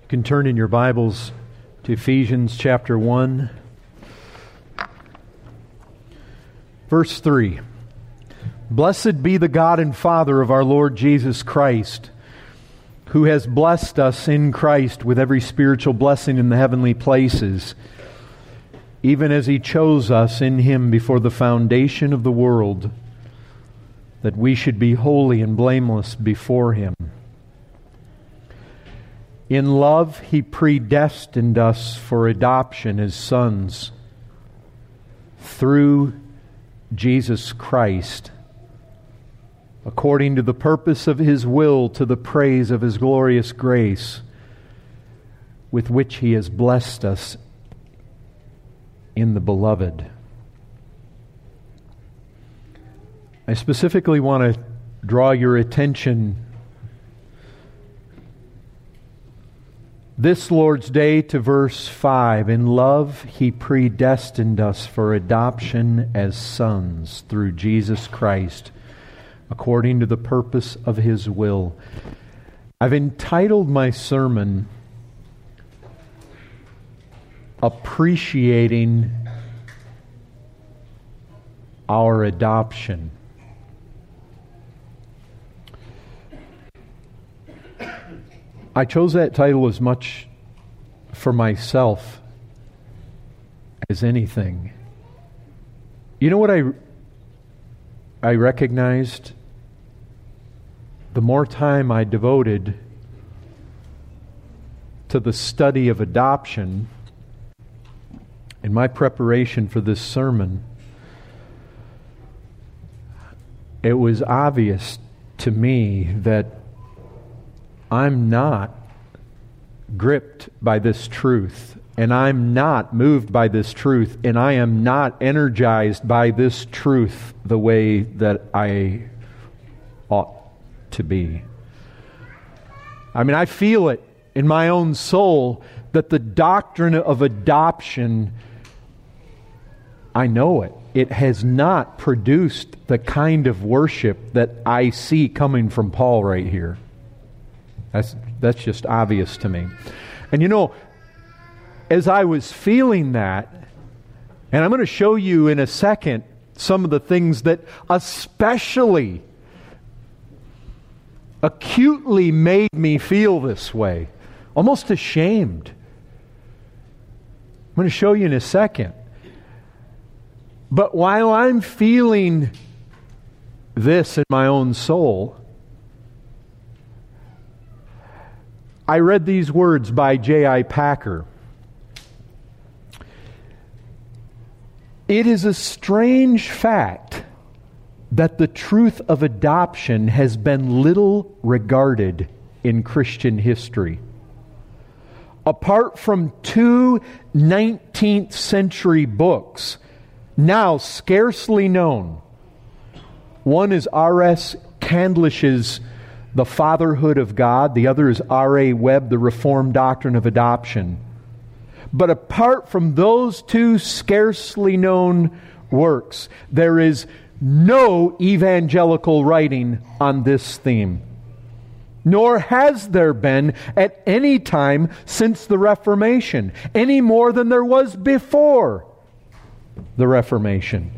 You can turn in your Bibles to Ephesians chapter 1, verse 3. Blessed be the God and Father of our Lord Jesus Christ, who has blessed us in Christ with every spiritual blessing in the heavenly places, even as He chose us in Him before the foundation of the world, that we should be holy and blameless before Him. In love, He predestined us for adoption as sons through Jesus Christ, according to the purpose of His will, to the praise of His glorious grace, with which He has blessed us in the Beloved. I specifically want to draw your attention this Lord's Day to verse 5. In love, He predestined us for adoption as sons through Jesus Christ, according to the purpose of His will. I've entitled my sermon, Appreciating Our Adoption. I chose that title as much for myself as anything. You know what I recognized? The more time I devoted to the study of adoption in my preparation for this sermon, it was obvious to me that I'm not gripped by this truth, and I'm not moved by this truth, and I am not energized by this truth the way that I ought to be. I mean, I feel it in my own soul that the doctrine of adoption, I know it. It has not produced the kind of worship that I see coming from Paul right here. That's just obvious to me. And you know, as I was feeling that, and I'm going to show you in a second some of the things that especially acutely made me feel this way, almost ashamed. I'm going to show you in a second. But while I'm feeling this in my own soul, I read these words by J.I. Packer. It is a strange fact that the truth of adoption has been little regarded in Christian history. Apart from two 19th century books, now scarcely known. One is R.S. Candlish's The Fatherhood of God. The other is R.A. Webb, The Reformed Doctrine of Adoption. But apart from those two scarcely known works, there is no evangelical writing on this theme. Nor has there been at any time since the Reformation, any more than there was before the Reformation.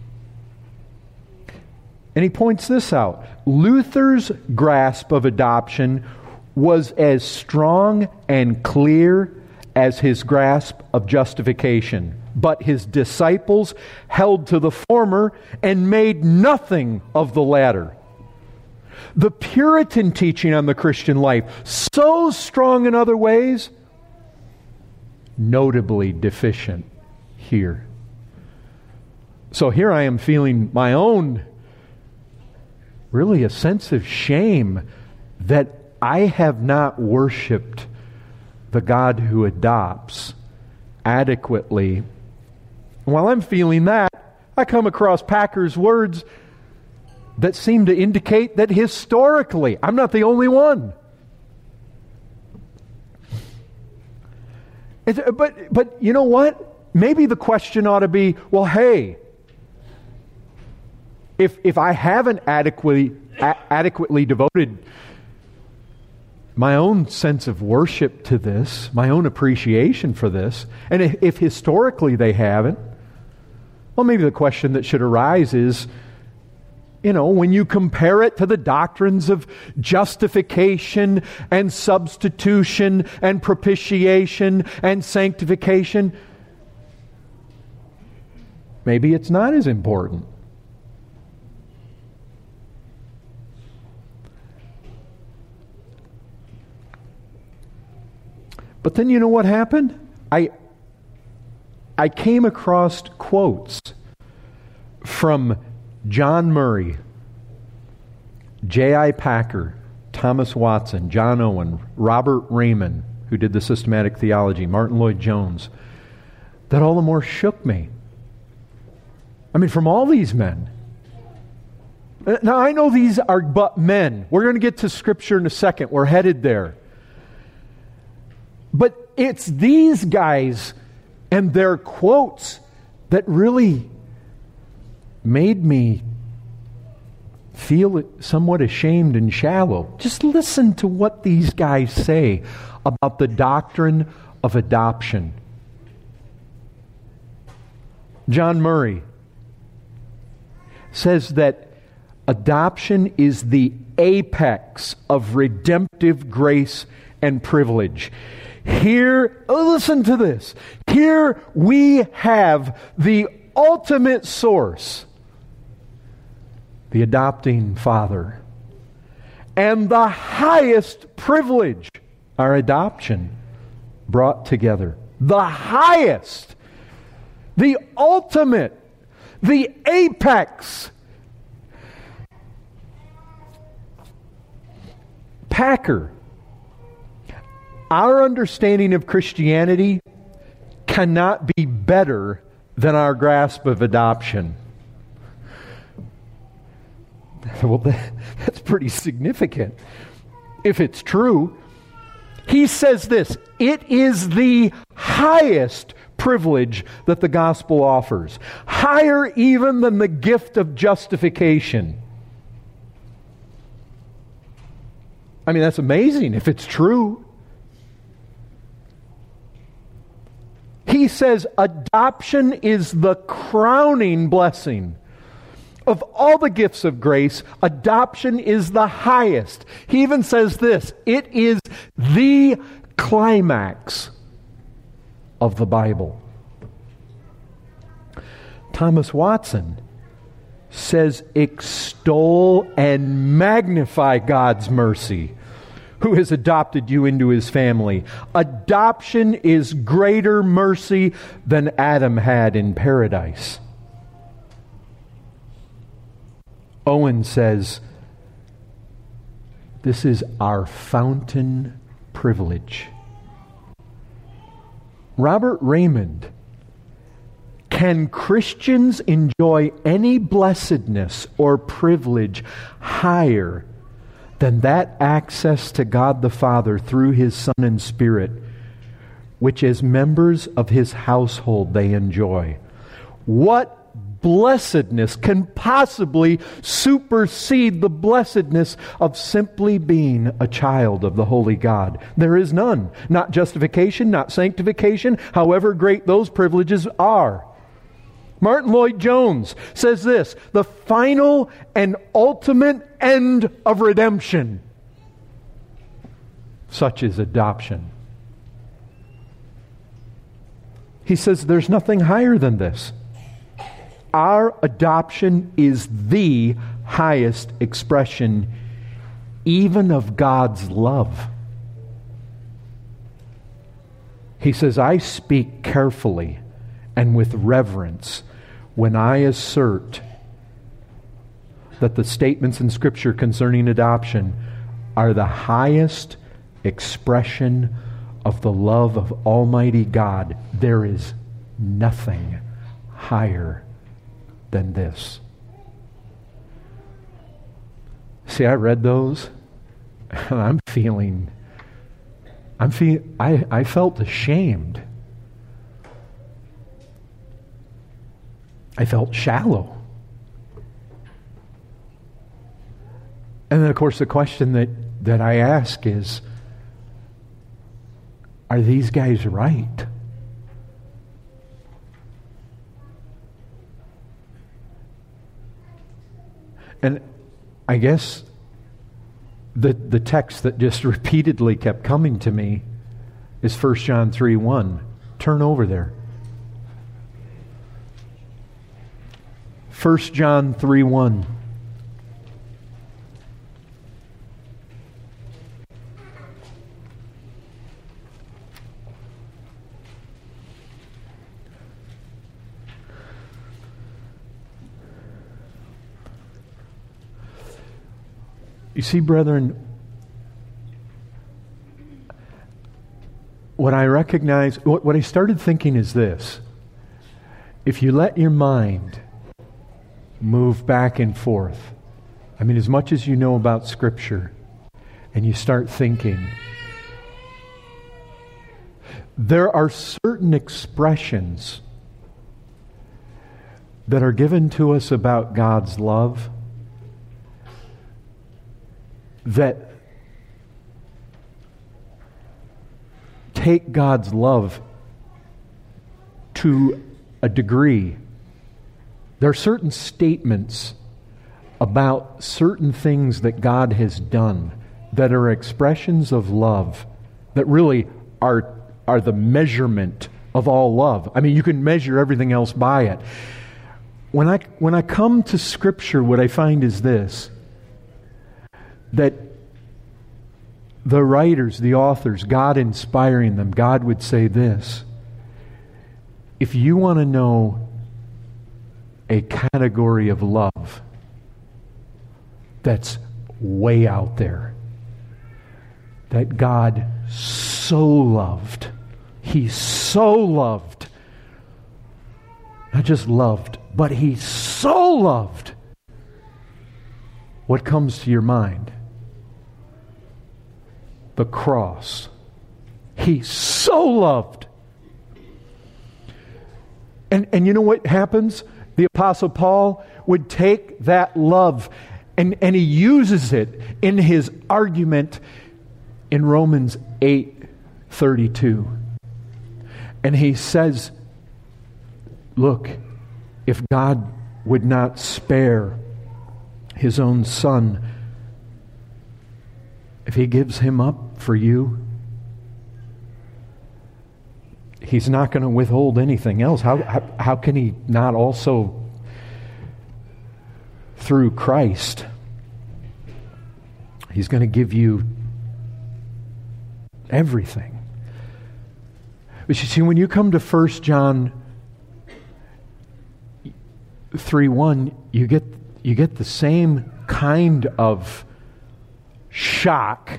And he points this out. Luther's grasp of adoption was as strong and clear as his grasp of justification. But his disciples held to the former and made nothing of the latter. The Puritan teaching on the Christian life, so strong in other ways, notably deficient here. So here I am feeling my own, really a sense of shame that I have not worshipped the God who adopts adequately. While I'm feeling that, I come across Packer's words that seem to indicate that historically, I'm not the only one. But you know what? Maybe the question ought to be, well, hey, if I haven't adequately devoted my own sense of worship to this, my own appreciation for this. And if historically they haven't, well, maybe the question that should arise is, when you compare it to the doctrines of justification and substitution and propitiation and sanctification, maybe it's not as important. But then you know what happened? I came across quotes from John Murray, J.I. Packer, Thomas Watson, John Owen, Robert Raymond, who did the systematic theology, Martin Lloyd-Jones, that all the more shook me. I mean, from all these men. Now, I know these are but men. We're going to get to Scripture in a second. We're headed there. But it's these guys and their quotes that really made me feel somewhat ashamed and shallow. Just listen to what these guys say about the doctrine of adoption. John Murray says that adoption is the apex of redemptive grace and privilege. Here, listen to this. Here we have the ultimate source, the adopting Father, and the highest privilege, our adoption, brought together. The highest, the ultimate, the apex. Packer, our understanding of Christianity cannot be better than our grasp of adoption. Well, that's pretty significant if it's true. He says this: it is the highest privilege that the gospel offers, higher even than the gift of justification. I mean, that's amazing if it's true. He says adoption is the crowning blessing. Of all the gifts of grace, adoption is the highest. He even says this: it is the climax of the Bible. Thomas Watson says, extol and magnify God's mercy, who has adopted you into His family. Adoption is greater mercy than Adam had in paradise. Owen says, this is our fountain privilege. Robert Raymond, can Christians enjoy any blessedness or privilege higher than that access to God the Father through His Son and Spirit, which as members of His household they enjoy? What blessedness can possibly supersede the blessedness of simply being a child of the Holy God? There is none. Not justification, not sanctification, however great those privileges are. Martin Lloyd-Jones says this: the final and ultimate end of redemption, such is adoption. He says there's nothing higher than this. Our adoption is the highest expression even of God's love. He says, I speak carefully and with reverence when I assert that the statements in Scripture concerning adoption are the highest expression of the love of Almighty God. There is nothing higher than this. See, I read those, and I felt ashamed. I felt shallow. And then, of course, the question that I ask is, are these guys right? And I guess the text that just repeatedly kept coming to me is 1 John 3:1. Turn over there. 1 John 3:1. You see, brethren, what I recognize, what I started thinking is this. If you let your mind move back and forth, I mean, as much as you know about Scripture, and you start thinking, there are certain expressions that are given to us about God's love that take God's love to a degree. There are certain statements about certain things that God has done that are expressions of love that really are the measurement of all love. I mean, you can measure everything else by it. When I come to Scripture, what I find is this, that the writers, the authors, God inspiring them, God would say this: if you want to know a category of love that's way out there, that God so loved, He so loved, not just loved, but He so loved, what comes to your mind? The cross. He so loved. And you know what happens? The Apostle Paul would take that love and he uses it in his argument in Romans 8:32. And he says, look, if God would not spare His own Son, if He gives Him up for you, He's not going to withhold anything else. How can He not also, through Christ, He's going to give you everything. But you see, when you come to 1 John 3:1, you get the same kind of shock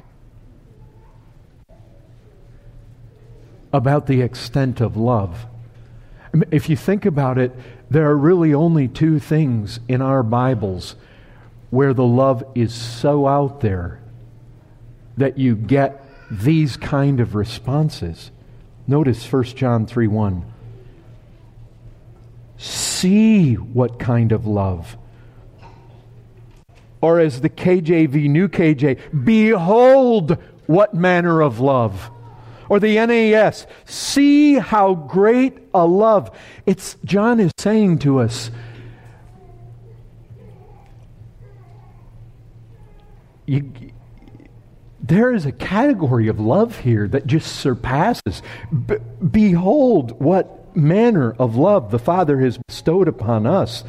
about the extent of love. I mean, if you think about it, there are really only two things in our Bibles where the love is so out there that you get these kind of responses. Notice 1 John 3:1. See what kind of love. Or as the KJV, New KJ, behold what manner of love. Or the NAS, see how great a love. John is saying to us, there is a category of love here that just surpasses. Behold what manner of love the Father has bestowed upon us,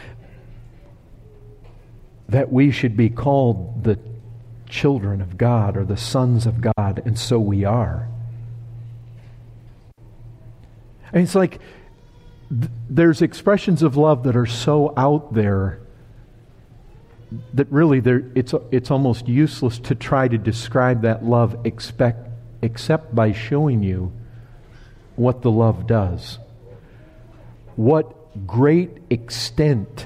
that we should be called the children of God or the sons of God, and so we are. And it's like there's expressions of love that are so out there that really it's almost useless to try to describe that love except by showing you what the love does. What great extent.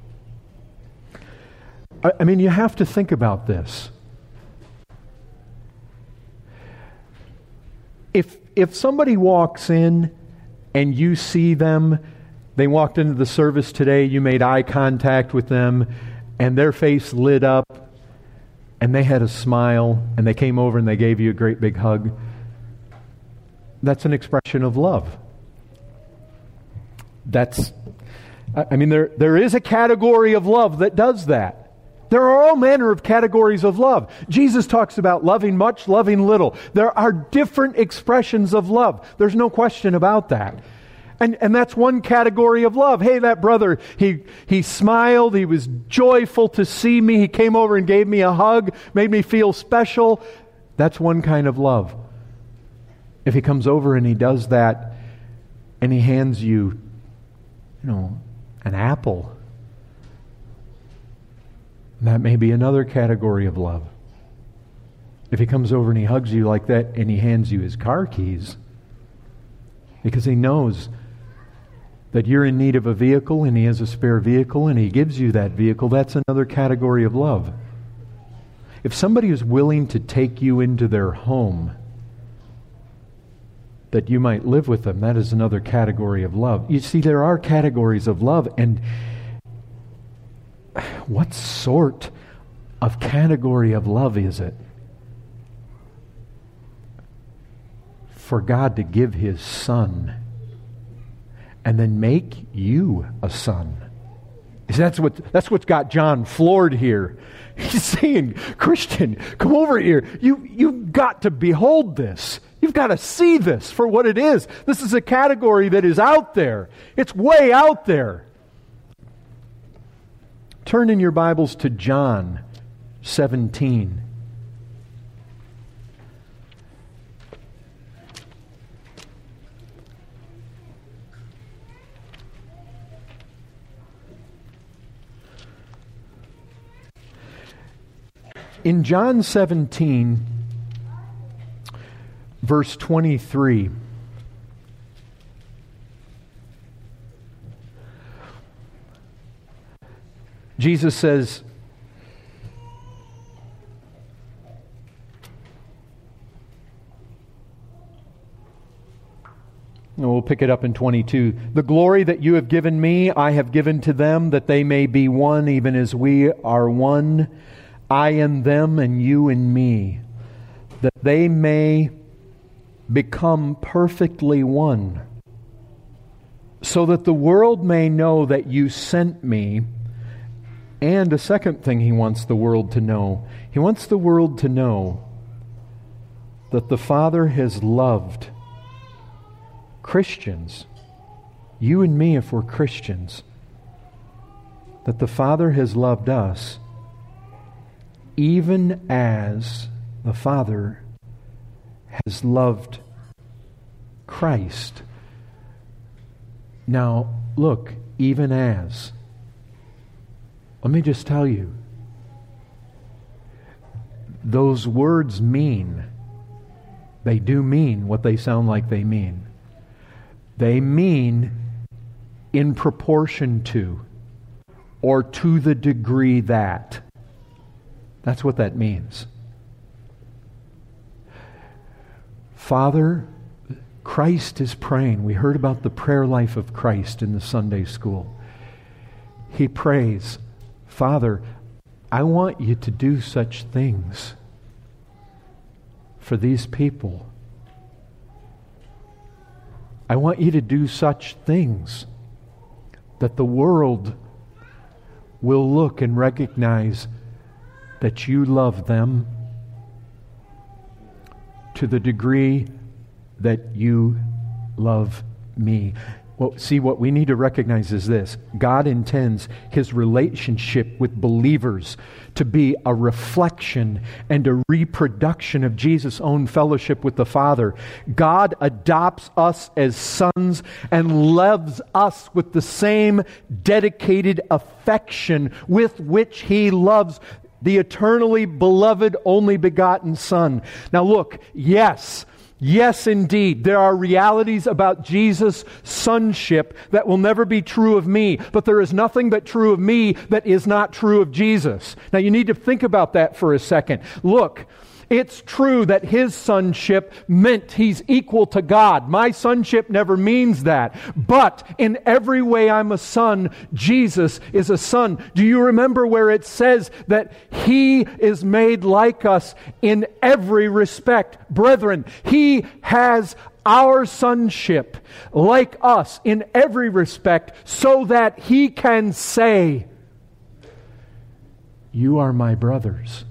I mean, you have to think about this. If somebody walks in and you see them, they walked into the service today, you made eye contact with them, and their face lit up, and they had a smile, and they came over and they gave you a great big hug. That's an expression of love. There is a category of love that does that. There are all manner of categories of love. Jesus talks about loving much, loving little. There are different expressions of love. There's no question about that. And that's one category of love. Hey, that brother, he smiled, he was joyful to see me, he came over and gave me a hug, made me feel special. That's one kind of love. If he comes over and he does that, and he hands you, an apple, that may be another category of love. If he comes over and he hugs you like that and he hands you his car keys, because he knows that you're in need of a vehicle and he has a spare vehicle and he gives you that vehicle, that's another category of love. If somebody is willing to take you into their home that you might live with them, that is another category of love. You see, there are categories of love, and what sort of category of love is it for God to give His Son and then make you a son? That's what's got John floored here. He's saying, Christian, come over here. You've got to behold this. You've got to see this for what it is. This is a category that is out there. It's way out there. Turn in your Bibles to John 17. In John 17, verse 23, Jesus says, and we'll pick it up in 22. The glory that you have given me, I have given to them, that they may be one, even as we are one. I in them and you in me, that they may become perfectly one, so that the world may know that you sent me. And a second thing He wants the world to know. He wants the world to know that the Father has loved Christians, you and me if we're Christians, that the Father has loved us even as the Father has loved Christ. Now, look, even as. Let me just tell you, those words they do mean what they sound like they mean. They mean in proportion to, or to the degree that. That's what that means. Father, Christ is praying. We heard about the prayer life of Christ in the Sunday school. He prays, Father, I want you to do such things for these people. I want you to do such things that the world will look and recognize that you love them to the degree that you love me. Well, see, what we need to recognize is this. God intends His relationship with believers to be a reflection and a reproduction of Jesus' own fellowship with the Father. God adopts us as sons and loves us with the same dedicated affection with which He loves the eternally beloved, only begotten Son. Now look, yes, indeed, there are realities about Jesus' sonship that will never be true of me, but there is nothing but true of me that is not true of Jesus. Now you need to think about that for a second. Look, it's true that His sonship meant He's equal to God. My sonship never means that. But in every way I'm a son, Jesus is a son. Do you remember where it says that He is made like us in every respect? Brethren, He has our sonship like us in every respect so that He can say, "You are my brothers."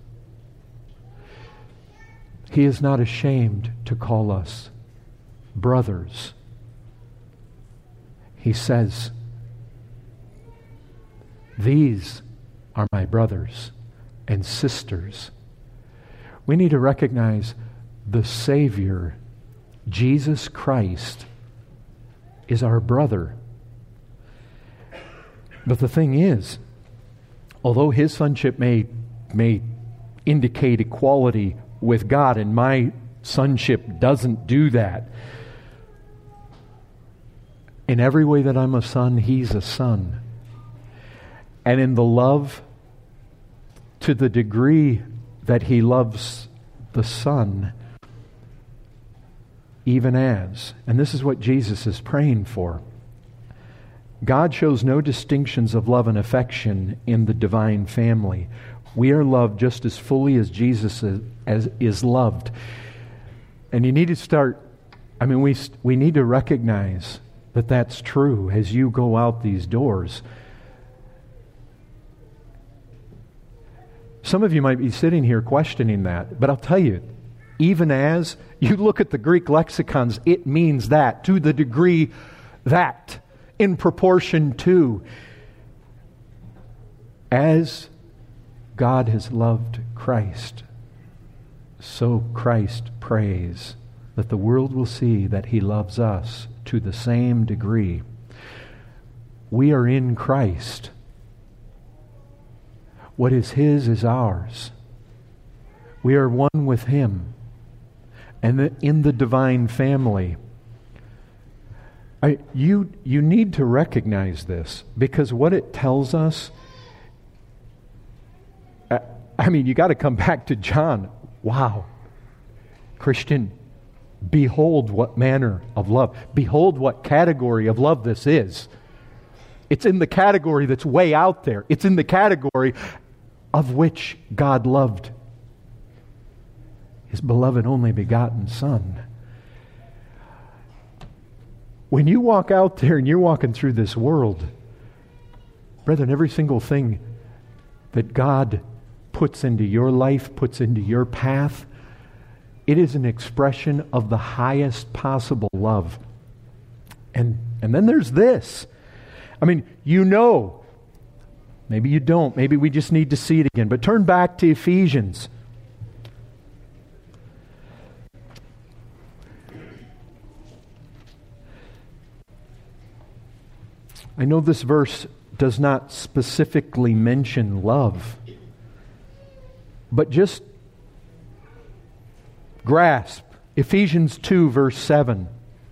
He is not ashamed to call us brothers. He says, "These are my brothers and sisters." We need to recognize the Savior, Jesus Christ, is our brother. But the thing is, although His sonship may indicate equality with God, and my sonship doesn't do that, in every way that I'm a son, He's a son. And in the love, to the degree that He loves the Son, even as, and this is what Jesus is praying for, God shows no distinctions of love and affection in the divine family. We are loved just as fully as Jesus is loved. And you need to start, we need to recognize that that's true as you go out these doors. Some of you might be sitting here questioning that, but I'll tell you, even as you look at the Greek lexicons, it means that, to the degree that, in proportion to, as God has loved Christ, so Christ prays that the world will see that He loves us to the same degree. We are in Christ. What is His is ours. We are one with Him. And in the divine family, you need to recognize this, because what it tells us, you got to come back to John. Wow. Christian, behold what manner of love. Behold what category of love this is. It's in the category that's way out there. It's in the category of which God loved His beloved only begotten Son. When you walk out there and you're walking through this world, brethren, every single thing that God puts into your life, puts into your path, it is an expression of the highest possible love. And then there's this. Maybe you don't. Maybe we just need to see it again. But turn back to Ephesians. I know this verse does not specifically mention love, but just grasp Ephesians 2, verse 7.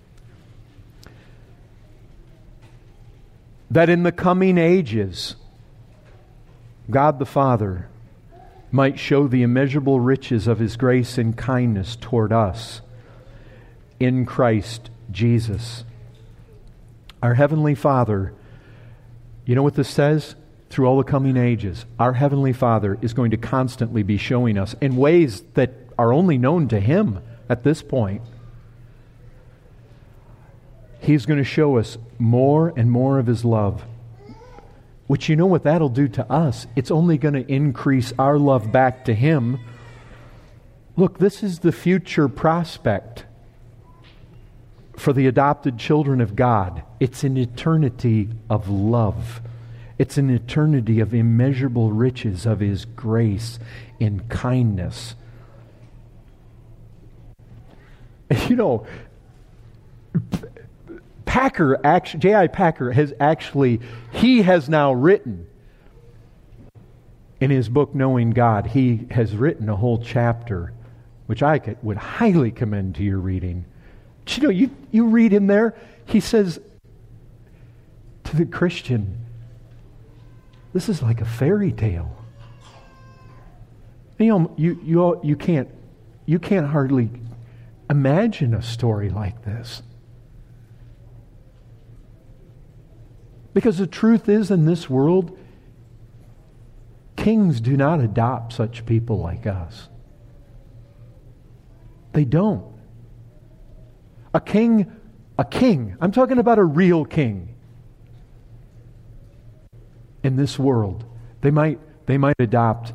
That in the coming ages, God the Father might show the immeasurable riches of His grace and kindness toward us in Christ Jesus. Our Heavenly Father, you know what this says? Through all the coming ages, our Heavenly Father is going to constantly be showing us in ways that are only known to Him at this point. He's going to show us more and more of His love. Which, you know what that'll do to us? It's only going to increase our love back to Him. Look, this is the future prospect for the adopted children of God. It's an eternity of love. It's an eternity of immeasurable riches of His grace and kindness. You know, J.I. Packer has now written in his book, Knowing God, he has written a whole chapter, which I would highly commend to your reading. But you read in there, he says to the Christian, this is like a fairy tale. You can't hardly imagine a story like this. Because the truth is, in this world, kings do not adopt such people like us. They don't. A king. I'm talking about a real king. In this world, they might adopt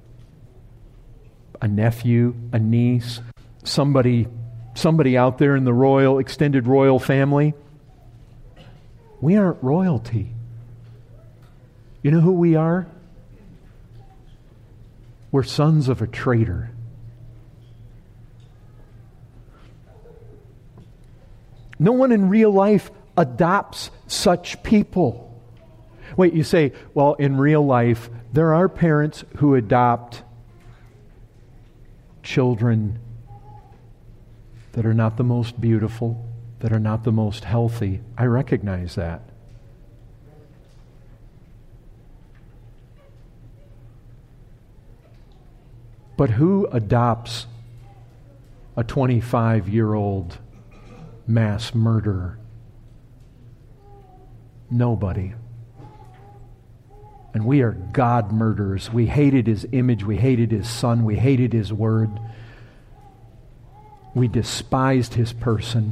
a nephew, a niece, somebody out there in the extended royal family. We aren't royalty. You know who we are? We're sons of a traitor. No one in real life adopts such people. Wait, you say, well, in real life, there are parents who adopt children that are not the most beautiful, that are not the most healthy. I recognize that. But who adopts a 25-year-old mass murderer? Nobody. And we are God murderers. We hated His image. We hated His Son. We hated His Word. We despised His person.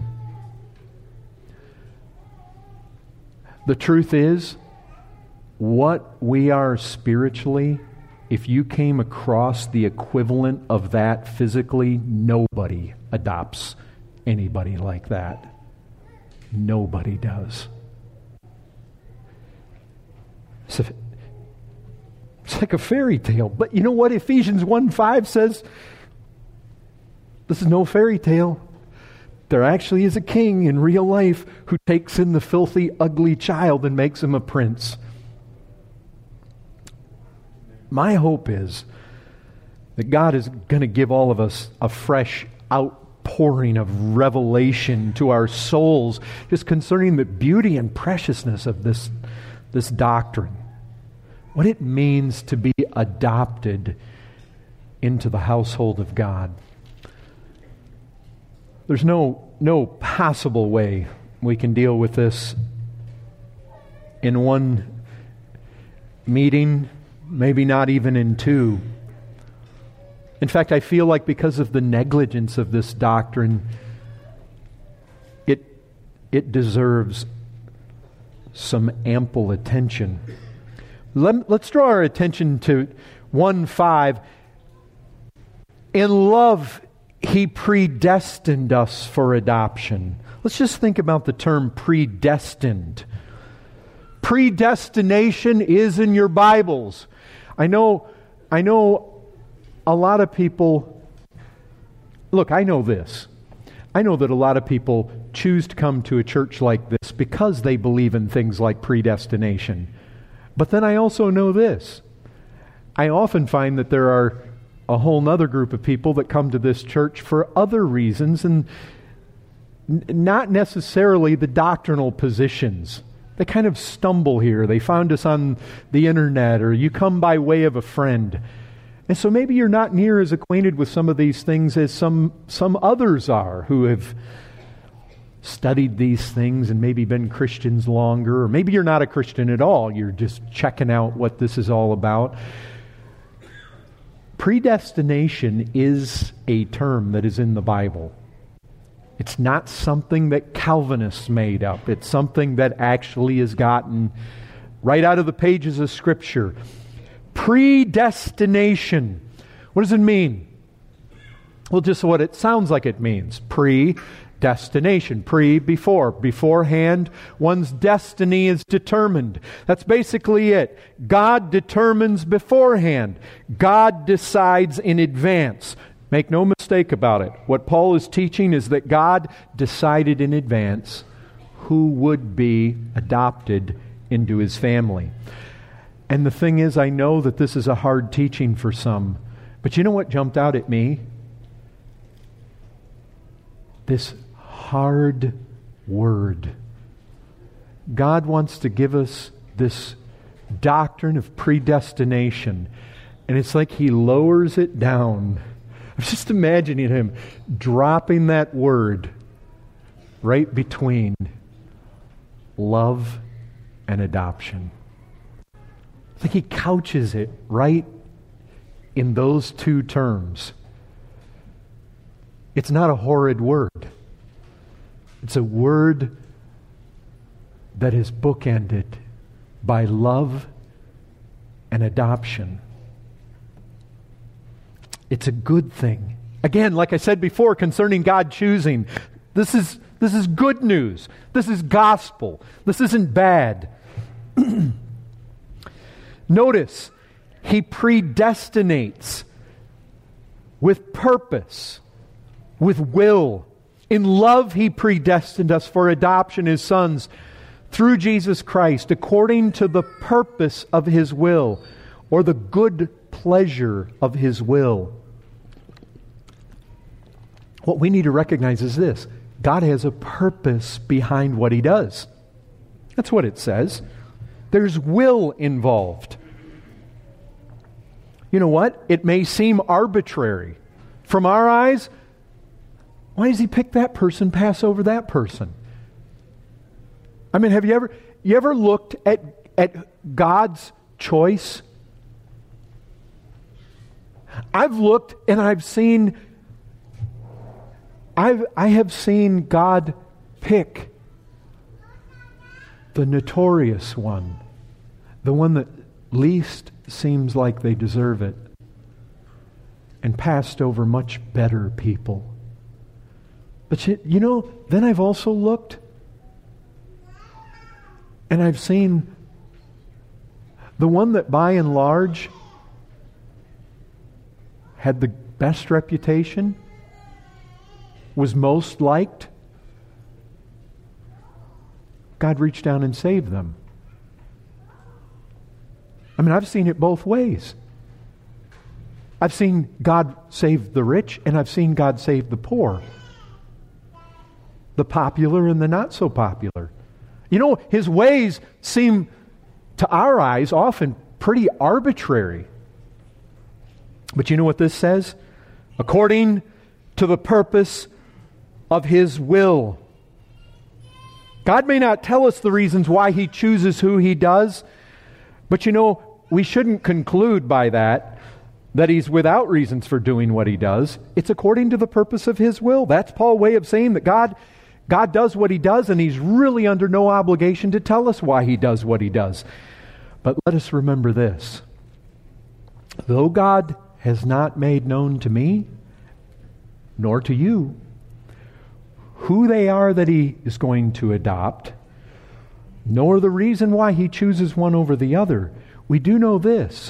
The truth is, what we are spiritually, if you came across the equivalent of that physically, nobody adopts anybody like that. Nobody does. It's like a fairy tale. But you know what Ephesians 1:5 says? This is no fairy tale. There actually is a king in real life who takes in the filthy, ugly child and makes him a prince. My hope is that God is going to give all of us a fresh outpouring of revelation to our souls just concerning the beauty and preciousness of this doctrine. What it means to be adopted into the household of God. There's no possible way we can deal with this in one meeting, maybe not even in two. In fact, I feel like because of the negligence of this doctrine, it deserves some ample attention. Let's draw our attention to 1:5. In love, He predestined us for adoption. Let's just think about the term predestined. Predestination is in your Bibles. I know a lot of people, look, I know this. I know that a lot of people choose to come to a church like this because they believe in things like predestination. But then I also know this. I often find that there are a whole nother group of people that come to this church for other reasons and not necessarily the doctrinal positions. They kind of stumble here. They found us on the internet, or you come by way of a friend. And so maybe you're not near as acquainted with some of these things as some others are who have studied these things and maybe been Christians longer, or maybe you're not a Christian at all. You're just checking out what this is all about. Predestination is a term that is in the Bible. It's not something that Calvinists made up. It's something that actually is gotten right out of the pages of Scripture. Predestination. What does it mean? Well, just what it sounds like it means. Predestination. Before. Beforehand, one's destiny is determined. That's basically it. God determines beforehand. God decides in advance. Make no mistake about it. What Paul is teaching is that God decided in advance who would be adopted into His family. And the thing is, I know that this is a hard teaching for some. But you know what jumped out at me? This hard word. God wants to give us this doctrine of predestination. And it's like He lowers it down. I'm just imagining Him dropping that word right between love and adoption. It's like He couches it right in those two terms. It's not a horrid word. It's a word that is bookended by love and adoption. It's a good thing. Again, like I said before, concerning God choosing, this is good news. This is gospel. This isn't bad. Notice, He predestinates with purpose, with will. In love, He predestined us for adoption as sons through Jesus Christ, according to the purpose of His will, or the good pleasure of His will. What we need to recognize is this: God has a purpose behind what He does. That's what it says. There's will involved. You know what? It may seem arbitrary. From our eyes, why does He pick that person, pass over that person? I mean, have you ever looked at God's choice? I've looked and I have seen God pick the notorious one, the one that least seems like they deserve it, and passed over much better people. But you know, then I've also looked and I've seen the one that by and large had the best reputation, was most liked. God reached down and saved them. I mean, I've seen it both ways. I've seen God save the rich, and I've seen God save the poor. The popular and the not so popular. You know, His ways seem, to our eyes, often pretty arbitrary. But you know what this says? According to the purpose of His will. God may not tell us the reasons why He chooses who He does, but you know, we shouldn't conclude by that He's without reasons for doing what He does. It's according to the purpose of His will. That's Paul's way of saying that God does what He does, and He's really under no obligation to tell us why He does what He does. But let us remember this: though God has not made known to me, nor to you, who they are that He is going to adopt, nor the reason why He chooses one over the other, we do know this.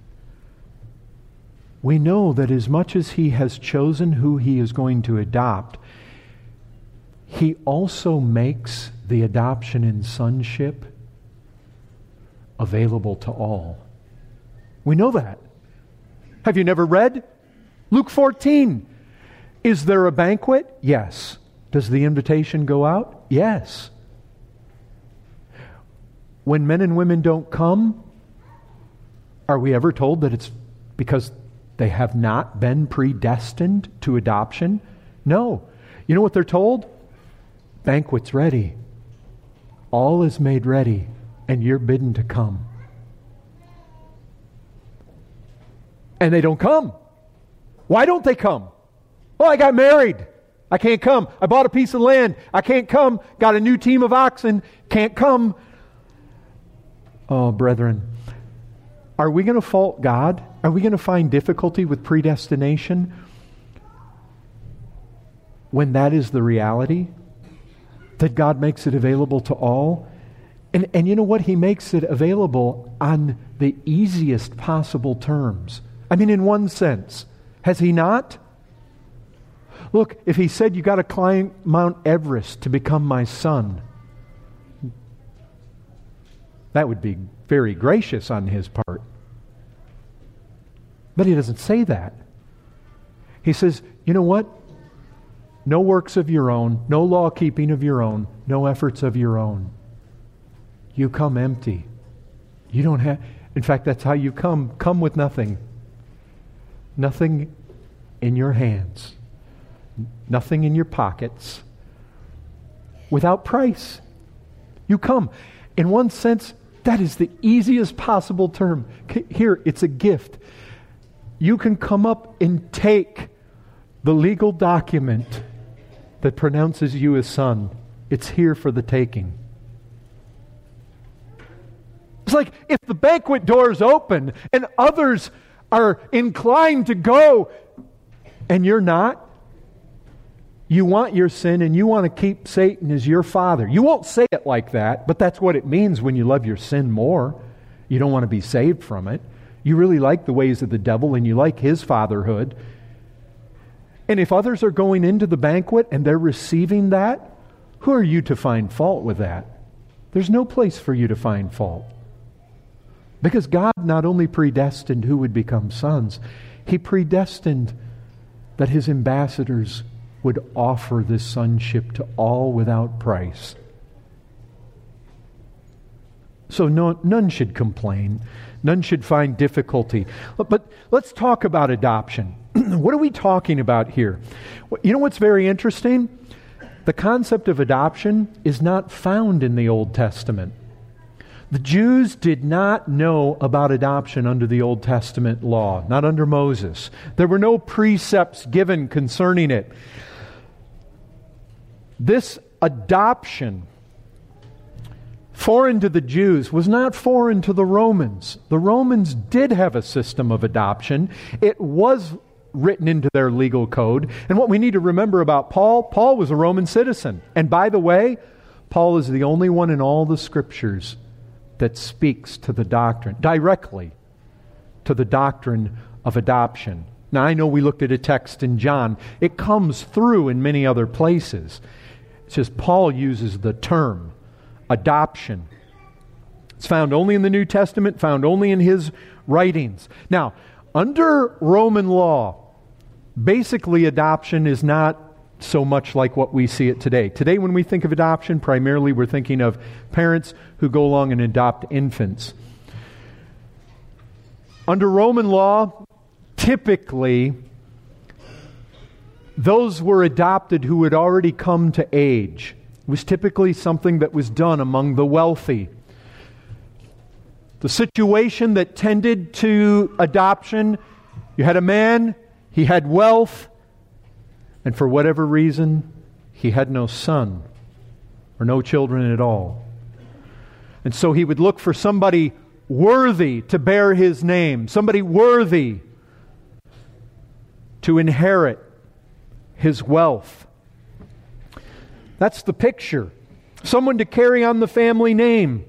We know that as much as He has chosen who He is going to adopt, He also makes the adoption and sonship available to all. We know that. Have you never read Luke 14? Is there a banquet? Yes. Does the invitation go out? Yes. When men and women don't come, are we ever told that it's because they have not been predestined to adoption? No. You know what they're told? Banquet's ready. All is made ready, and you're bidden to come. And they don't come. Why don't they come? Well, I got married. I can't come. I bought a piece of land. I can't come. Got a new team of oxen. Can't come. Oh, brethren, are we going to fault God? Are we going to find difficulty with predestination when that is the reality? That God makes it available to all? And you know what? He makes it available on the easiest possible terms. I mean, in one sense. Has He not? Look, if He said you got to climb Mount Everest to become my son, that would be very gracious on His part. But He doesn't say that. He says, you know what? No works of your own, no law keeping of your own, no efforts of your own. You come empty. You don't have, in fact, that's how you come. Come with nothing. Nothing in your hands. Nothing in your pockets. Without price. You come. In one sense, that is the easiest possible term. Here, it's a gift. You can come up and take the legal document that pronounces you as son. It's here for the taking. It's like if the banquet doors open and others are inclined to go and you're not, you want your sin and you want to keep Satan as your father. You won't say it like that, but that's what it means when you love your sin more. You don't want to be saved from it. You really like the ways of the devil and you like his fatherhood. And if others are going into the banquet and they're receiving that, who are you to find fault with that? There's no place for you to find fault. Because God not only predestined who would become sons, He predestined that His ambassadors would offer this sonship to all without price. So none should complain. None should find difficulty. But let's talk about adoption. What are we talking about here? You know what's very interesting? The concept of adoption is not found in the Old Testament. The Jews did not know about adoption under the Old Testament law, not under Moses. There were no precepts given concerning it. This adoption, foreign to the Jews, was not foreign to the Romans. The Romans did have a system of adoption. It was written into their legal code. And what we need to remember about Paul was a Roman citizen. And by the way, Paul is the only one in all the Scriptures that speaks to the doctrine, directly to the doctrine of adoption. Now, I know we looked at a text in John. It comes through in many other places. It's just Paul uses the term adoption. It's found only in the New Testament, found only in his writings. Now, under Roman law, basically adoption is not so much like what we see it today. Today, when we think of adoption, primarily we're thinking of parents who go along and adopt infants. Under Roman law, typically, those were adopted who had already come to age. It was typically something that was done among the wealthy. The situation that tended to adoption, you had a man, he had wealth, and for whatever reason, he had no son or no children at all. And so he would look for somebody worthy to bear his name, somebody worthy to inherit his wealth. That's the picture. Someone to carry on the family name.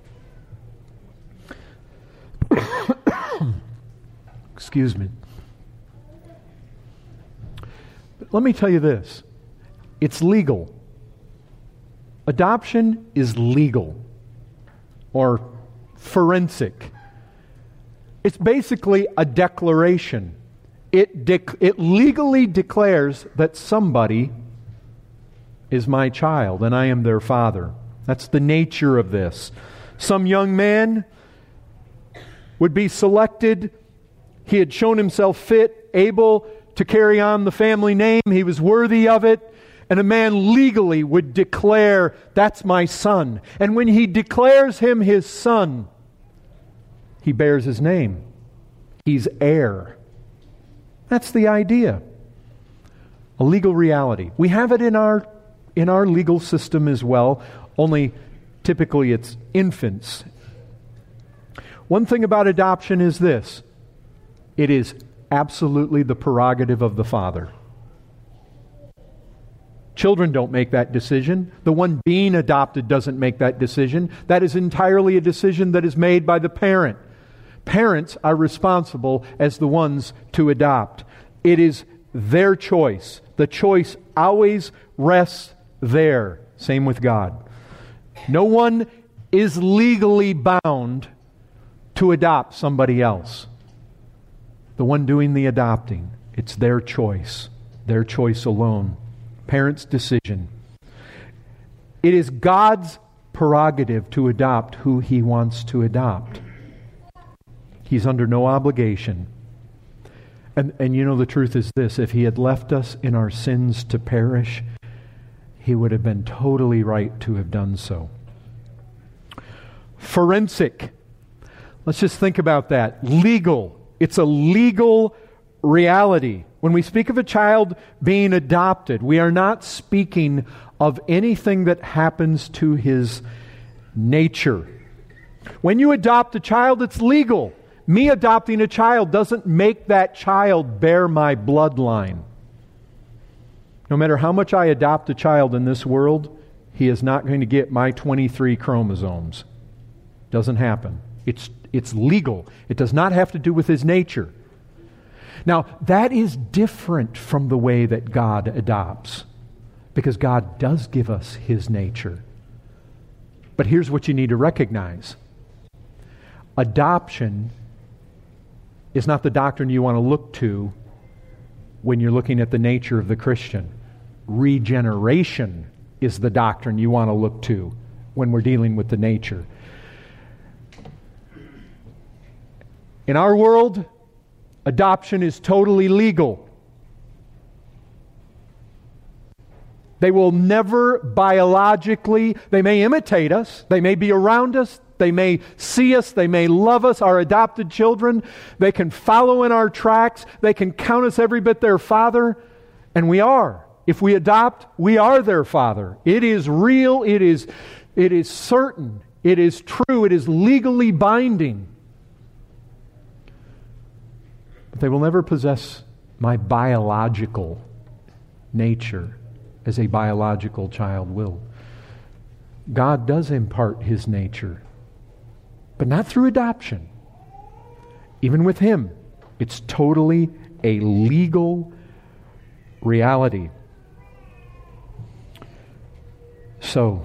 Excuse me. But let me tell you this. It's legal. Adoption is legal or forensic. It's basically a declaration. It legally declares that somebody is my child and I am their father. That's the nature of this. Some young man would be selected. He had shown himself fit, able to carry on the family name. He was worthy of it. And a man legally would declare, that's my son. And when he declares him his son, he bears his name. He's heir. That's the idea. A legal reality. We have it in our legal system as well, only typically it's infants. One thing about adoption is this. It is absolutely the prerogative of the father. Children don't make that decision. The one being adopted doesn't make that decision. That is entirely a decision that is made by the parent. Parents are responsible as the ones to adopt. It is their choice. The choice always rests there. Same with God. No one is legally bound to adopt somebody else. The one doing the adopting, it's their choice alone. Parents' decision. It is God's prerogative to adopt who He wants to adopt. He's under no obligation. And you know the truth is this, if He had left us in our sins to perish, He would have been totally right to have done so. Forensic. Let's just think about that. Legal. It's a legal reality. When we speak of a child being adopted, we are not speaking of anything that happens to his nature. When you adopt a child, it's legal. Me adopting a child doesn't make that child bear my bloodline. No matter how much I adopt a child in this world, he is not going to get my 23 chromosomes. Doesn't happen. It's legal. It does not have to do with his nature. Now, that is different from the way that God adopts, because God does give us his nature. But here's what you need to recognize. Adoption is not the doctrine you want to look to when you're looking at the nature of the Christian. Regeneration is the doctrine you want to look to when we're dealing with the nature. In our world, adoption is totally legal. They will never biologically, they may imitate us, they may be around us, they may see us, they may love us, our adopted children, they can follow in our tracks, they can count us every bit their father, and we are. If we adopt, we are their father. It is real, it is certain, it is true, it is legally binding. But they will never possess my biological nature as a biological child will. God does impart his nature, but not through adoption. Even with him, it's totally a legal reality. So,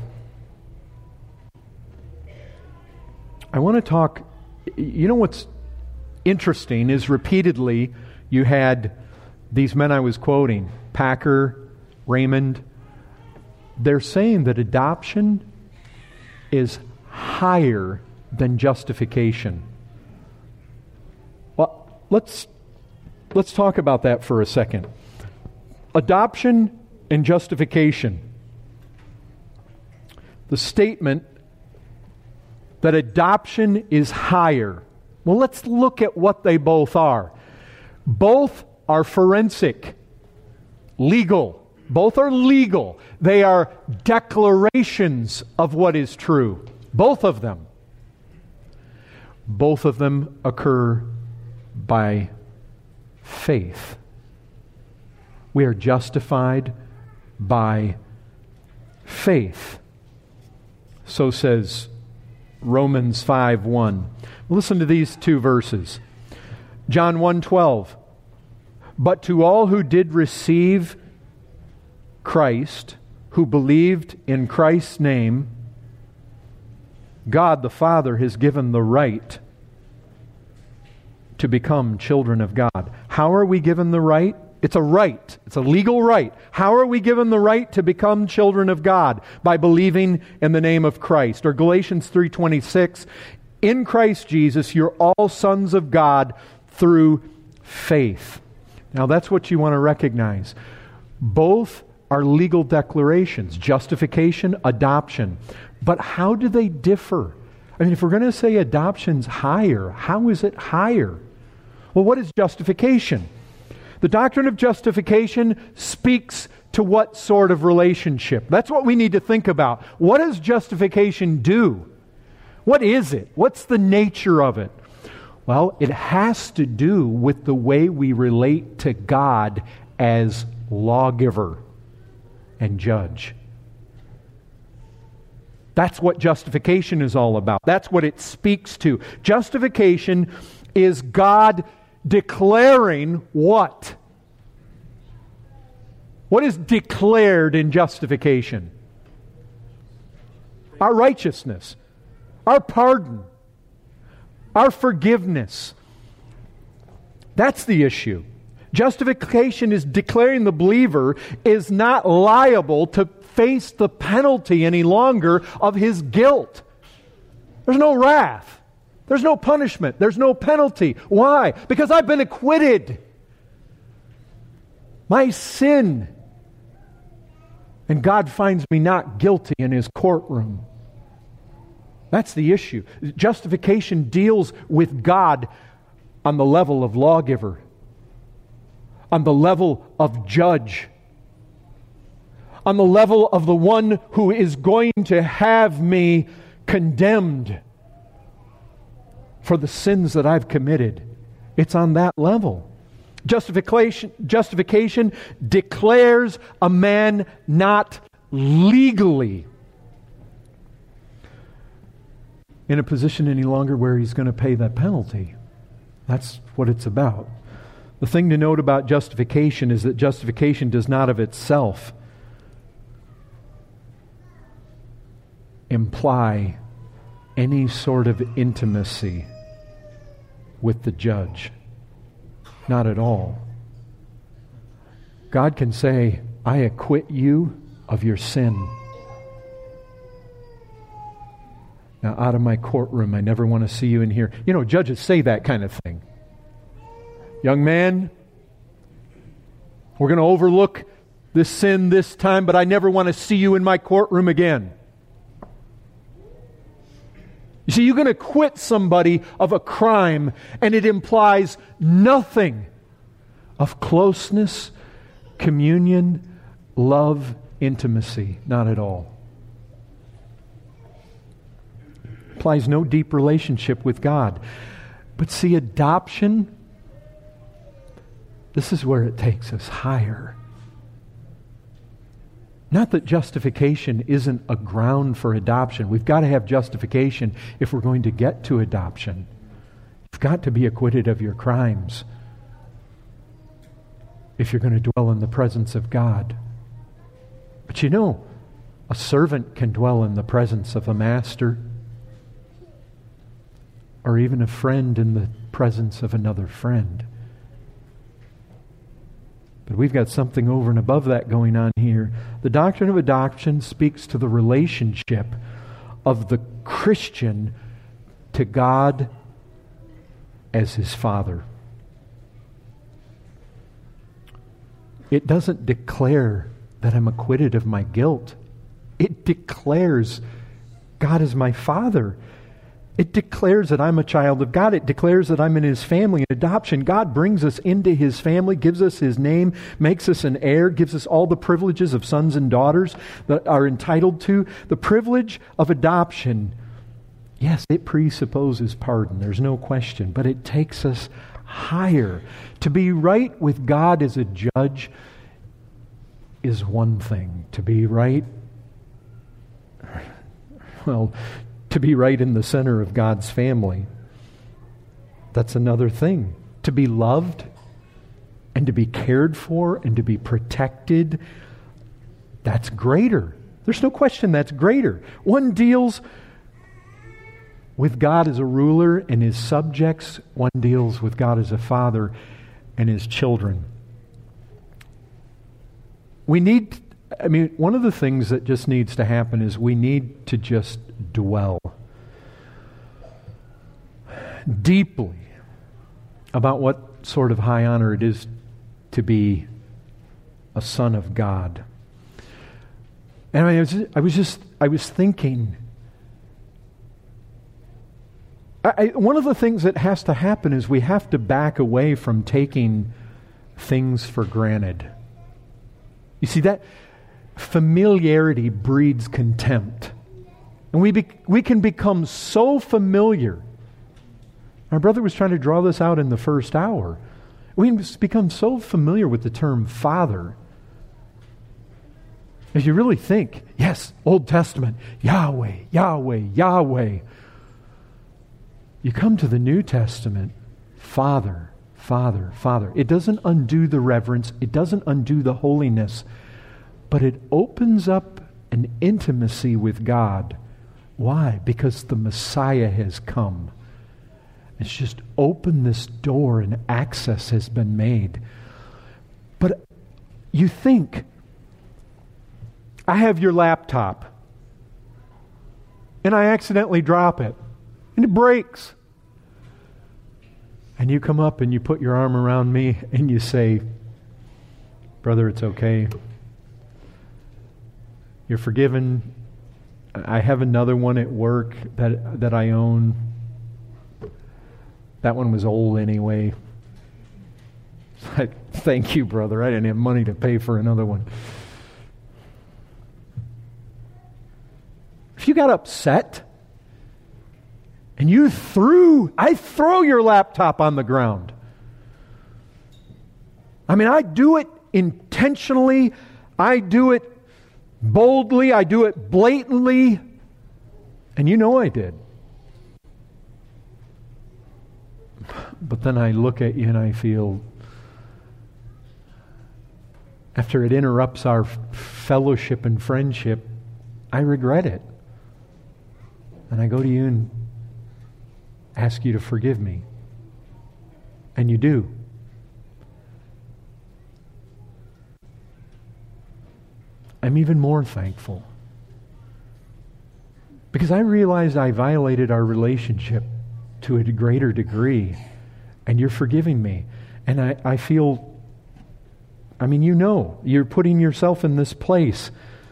I want to talk, you know what's interesting is repeatedly you had these men I was quoting, Packer, Raymond, they're saying that adoption is higher than justification. Well, let's talk about that for a second. Adoption and justification. The statement that adoption is higher. Well, let's look at what they both are. Both are forensic, legal. Both are legal. They are declarations of what is true. Both of them. Both of them occur by faith. We are justified by faith. So says Romans 5:1. Listen to these two verses. John 1:12. But to all who did receive Christ, who believed in Christ's name, God the Father has given the right to become children of God. How are we given the right? It's a right. It's a legal right. How are we given the right to become children of God? By believing in the name of Christ. Or Galatians 3:26, in Christ Jesus, you're all sons of God through faith. Now that's what you want to recognize. Both are legal declarations, justification, adoption. But how do they differ? I mean, if we're going to say adoption's higher, how is it higher? Well, what is justification? The doctrine of justification speaks to what sort of relationship? That's what we need to think about. What does justification do? What is it? What's the nature of it? Well, it has to do with the way we relate to God as lawgiver and judge. That's what justification is all about. That's what it speaks to. Justification is God declaring what? What is declared in justification? Our righteousness, our pardon, our forgiveness. That's the issue. Justification is declaring the believer is not liable to face the penalty any longer of his guilt. There's no wrath. There's no punishment. There's no penalty. Why? Because I've been acquitted. My sin. And God finds me not guilty in his courtroom. That's the issue. Justification deals with God on the level of lawgiver on the level of judge, on the level of the one who is going to have me condemned for the sins that I've committed. It's on that level. Justification declares a man not legally in a position any longer where he's going to pay that penalty. That's what it's about. The thing to note about justification is that justification does not of itself imply any sort of intimacy with the judge. Not at all. God can say, I acquit you of your sin. Now, out of my courtroom, I never want to see you in here. You know, judges say that kind of thing. Young man, we're going to overlook this sin this time, but I never want to see you in my courtroom again. You see, you can acquit somebody of a crime, and it implies nothing of closeness, communion, love, intimacy. Not at all. Implies no deep relationship with God. But see, adoption, this is where it takes us higher. Not that justification isn't a ground for adoption. We've got to have justification if we're going to get to adoption. You've got to be acquitted of your crimes if you're going to dwell in the presence of God. But you know, a servant can dwell in the presence of a master, or even a friend in the presence of another friend. But we've got something over and above that going on here. The doctrine of adoption speaks to the relationship of the Christian to God as his Father. It doesn't declare that I'm acquitted of my guilt. It declares God is my Father. It declares that I'm a child of God. It declares that I'm in His family. In adoption, God brings us into His family, gives us His name, makes us an heir, gives us all the privileges of sons and daughters that are entitled to. The privilege of adoption, yes, it presupposes pardon. There's no question. But it takes us higher. To be right with God as a judge is one thing. To be right, to be right in the center of God's family, that's another thing. To be loved and to be cared for and to be protected, that's greater. There's no question that's greater. One deals with God as a ruler and His subjects. One deals with God as a father and His children. One of the things that just needs to happen is we need to just dwell deeply about what sort of high honor it is to be a son of God. And I was thinking, one of the things that has to happen is we have to back away from taking things for granted. You see, that familiarity breeds contempt. And we can become so familiar. Our brother was trying to draw this out in the first hour. We can become so familiar with the term Father. If you really think, yes, Old Testament, Yahweh, Yahweh, Yahweh. You come to the New Testament, Father, Father, Father. It doesn't undo the reverence. It doesn't undo the holiness. But it opens up an intimacy with God. Why? Because the Messiah has come. It's just opened this door and access has been made. But you think, I have your laptop and I accidentally drop it and it breaks. And you come up and you put your arm around me and you say, brother, it's okay. You're forgiven. I have another one at work that I own. That one was old anyway. Thank you, brother. I didn't have money to pay for another one. If you got upset and I throw your laptop on the ground. I mean, I do it intentionally. I do it boldly. I do it blatantly. And you know I did. But then I look at you and I feel, after it interrupts our fellowship and friendship, I regret it. And I go to you and ask you to forgive me. And you do. I'm even more thankful. Because I realize I violated our relationship to a greater degree. And you're forgiving me. And I feel, you're putting yourself in this place.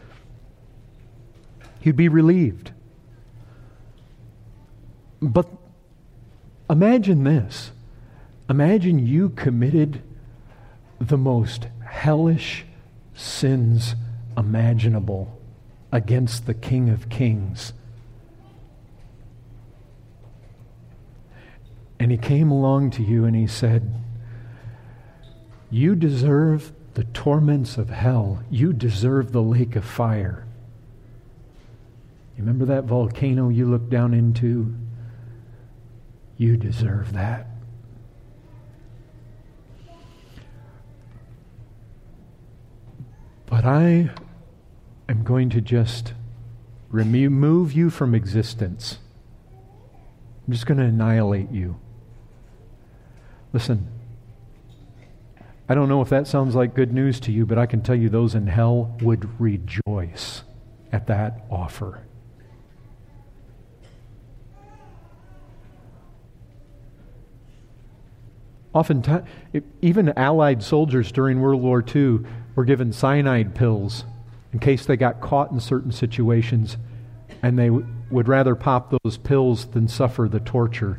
You'd be relieved. But imagine this. Imagine you committed the most hellish sins imaginable against the King of Kings. And he came along to you and he said, you deserve the torments of hell. You deserve the lake of fire. You remember that volcano you looked down into? You deserve that. But I am going to just remove you from existence. I'm just going to annihilate you. Listen, I don't know if that sounds like good news to you, but I can tell you those in hell would rejoice at that offer. Oftentimes, even Allied soldiers during World War II were given cyanide pills in case they got caught in certain situations, and they would rather pop those pills than suffer the torture.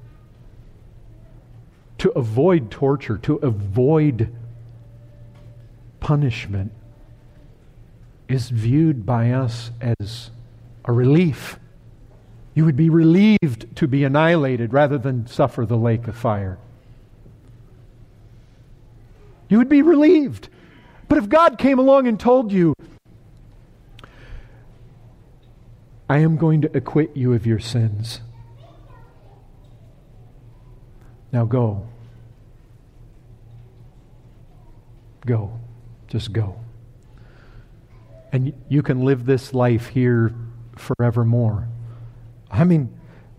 To avoid torture, to avoid punishment, is viewed by us as a relief. You would be relieved to be annihilated rather than suffer the lake of fire. You would be relieved. But if God came along and told you, I am going to acquit you of your sins. Now go. Go. Just go. And you can live this life here forevermore. I mean,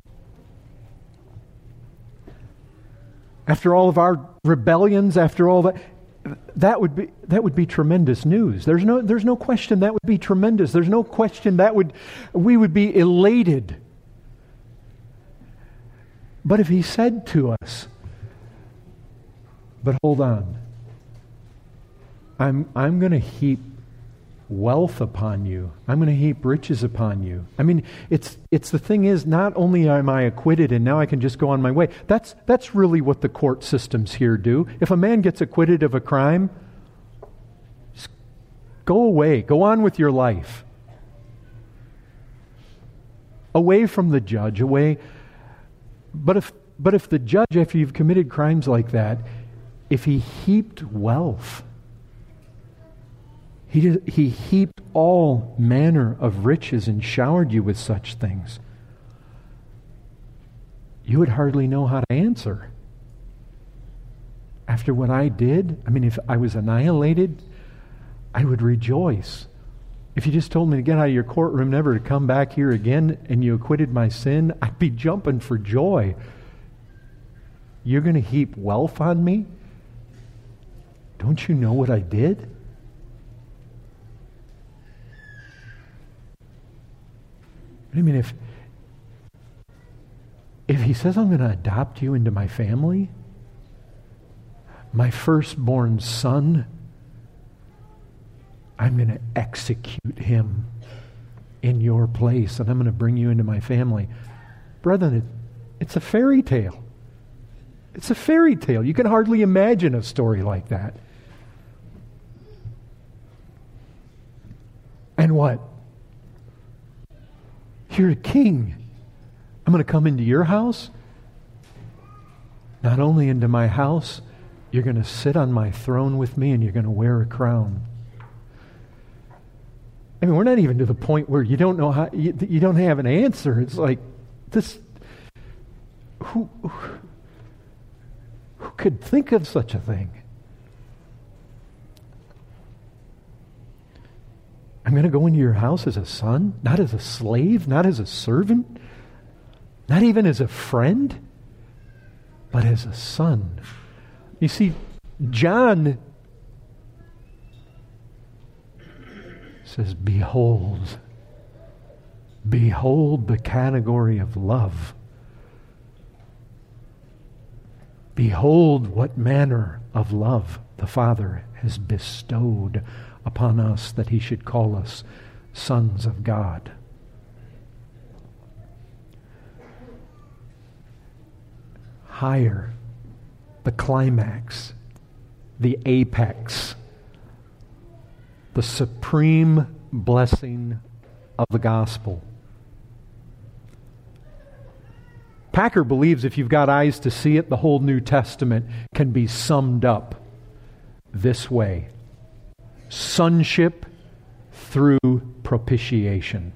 after all of our rebellions, after all that would be tremendous news. There's no question that would be tremendous. There's no question we would be elated. But if he said to us, but hold on, I'm going to heap wealth upon you. I'm going to heap riches upon you. I mean, it's the thing is, not only am I acquitted and now I can just go on my way. That's really what the court systems here do. If a man gets acquitted of a crime, just go away. Go on with your life. Away from the judge, away. But if the judge, after you've committed crimes like that, if he heaped wealth, he heaped all manner of riches and showered you with such things, you would hardly know how to answer. After what I did, I mean, if I was annihilated, I would rejoice. If you just told me to get out of your courtroom, never to come back here again, and you acquitted my sin, I'd be jumping for joy. You're going to heap wealth on me? Don't you know what I did? I mean, if he says I'm going to adopt you into my family, my firstborn son, I'm going to execute him in your place, and I'm going to bring you into my family. Brethren, it's a fairy tale. It's a fairy tale. You can hardly imagine a story like that. And what? You're a king. I'm going to come into your house. Not only into my house, you're going to sit on my throne with me and you're going to wear a crown. I mean, we're not even to the point where you don't know how, you don't have an answer. It's like, this, who could think of such a thing? I'm going to go into your house as a son, not as a slave, not as a servant, not even as a friend, but as a son. You see, John says, behold the category of love. Behold what manner of love the Father has bestowed upon us, that he should call us sons of God. Higher, the climax, the apex, the supreme blessing of the gospel. Packer believes if you've got eyes to see it, the whole New Testament can be summed up this way: sonship through propitiation.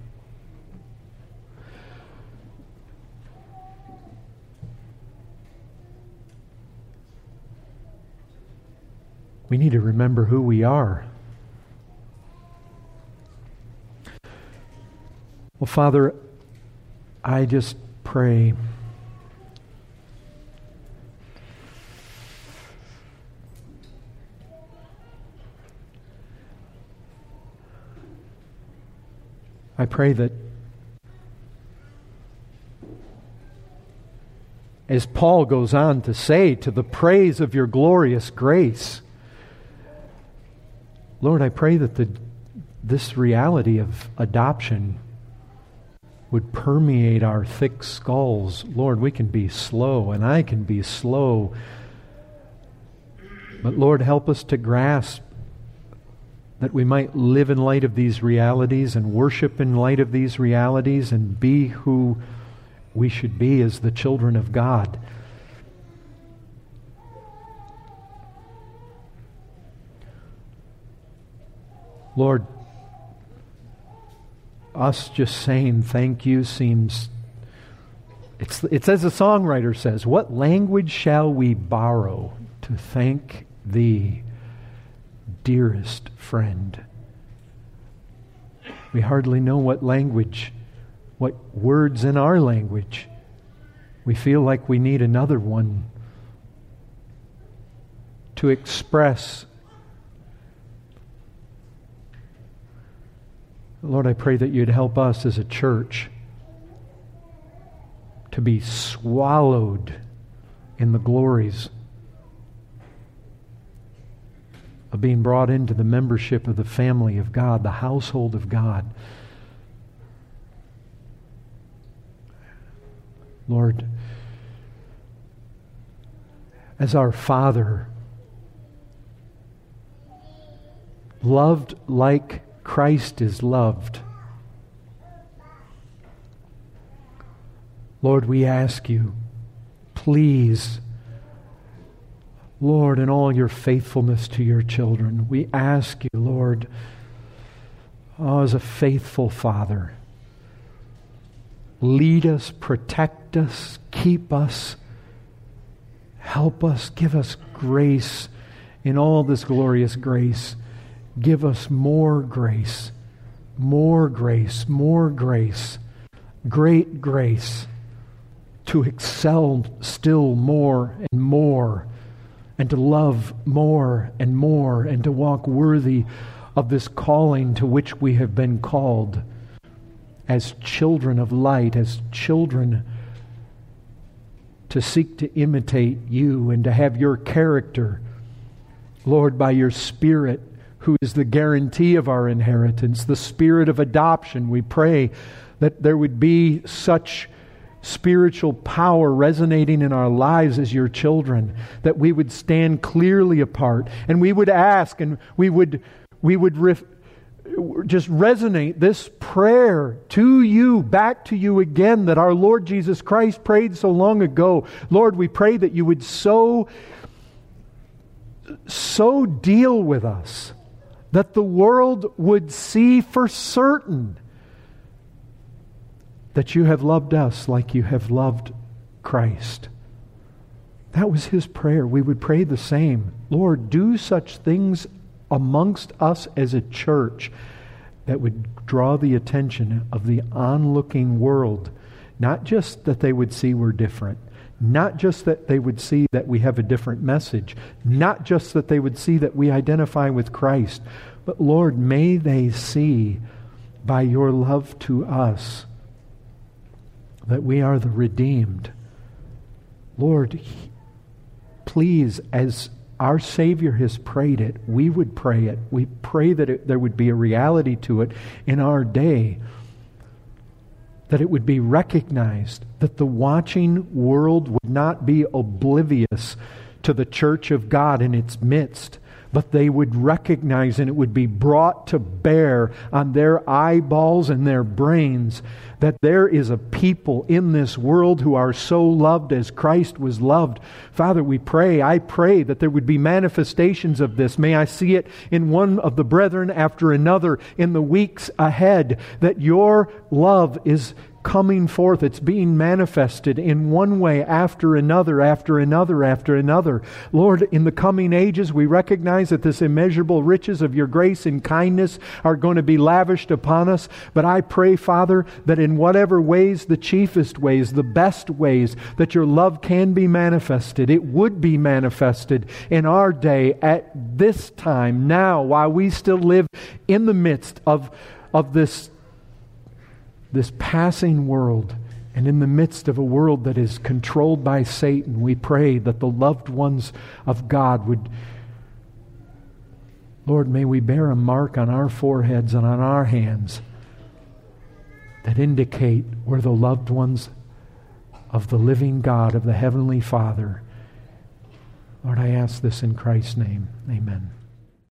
We need to remember who we are. Well, Father, I just pray that as Paul goes on to say, to the praise of your glorious grace, Lord, I pray that this reality of adoption would permeate our thick skulls. Lord, we can be slow, and I can be slow. But Lord, help us to grasp that we might live in light of these realities and worship in light of these realities and be who we should be as the children of God. Lord, us just saying thank you seems, it's as the songwriter says, what language shall we borrow to thank thee, dearest friend? We hardly know what language, what words in our language. We feel like we need another one to express. Lord, I pray that you'd help us as a church to be swallowed in the glories of being brought into the membership of the family of God, the household of God. Lord, as our Father, loved like Christ is loved, Lord, we ask you, please, Lord, in all your faithfulness to your children, we ask you, Lord, as a faithful Father, lead us, protect us, keep us, help us, give us grace in all this glorious grace. Give us more grace, more grace, more grace, great grace to excel still more and more, and to love more and more, and to walk worthy of this calling to which we have been called as children of light, as children to seek to imitate you and to have your character, Lord, by your Spirit, who is the guarantee of our inheritance, the Spirit of adoption. We pray that there would be such spiritual power resonating in our lives as your children, that we would stand clearly apart, and we would ask, and we would just resonate this prayer to you, back to you again, that our Lord Jesus Christ prayed so long ago. Lord, we pray that you would so deal with us that the world would see for certain that you have loved us like you have loved Christ. That was his prayer. We would pray the same. Lord, do such things amongst us as a church that would draw the attention of the onlooking world. Not just that they would see we're different. Not just that they would see that we have a different message. Not just that they would see that we identify with Christ. But Lord, may they see by your love to us that we are the redeemed. Lord, please, as our Savior has prayed it, we would pray it. We pray that there would be a reality to it in our day, that it would be recognized, that the watching world would not be oblivious to the church of God in its midst, but they would recognize, and it would be brought to bear on their eyeballs and their brains, that there is a people in this world who are so loved as Christ was loved. Father, I pray that there would be manifestations of this. May I see it in one of the brethren after another in the weeks ahead, that your love is coming forth. It's being manifested in one way after another, after another, after another. Lord, in the coming ages, we recognize that this immeasurable riches of your grace and kindness are going to be lavished upon us. But I pray, Father, that in whatever ways, the chiefest ways, the best ways, that your love can be manifested. It would be manifested in our day at this time, now, while we still live in the midst of this passing world, and in the midst of a world that is controlled by Satan. We pray that the loved ones of God would, Lord, may we bear a mark on our foreheads and on our hands that indicate we're the loved ones of the living God, of the Heavenly Father. Lord, I ask this in Christ's name. Amen.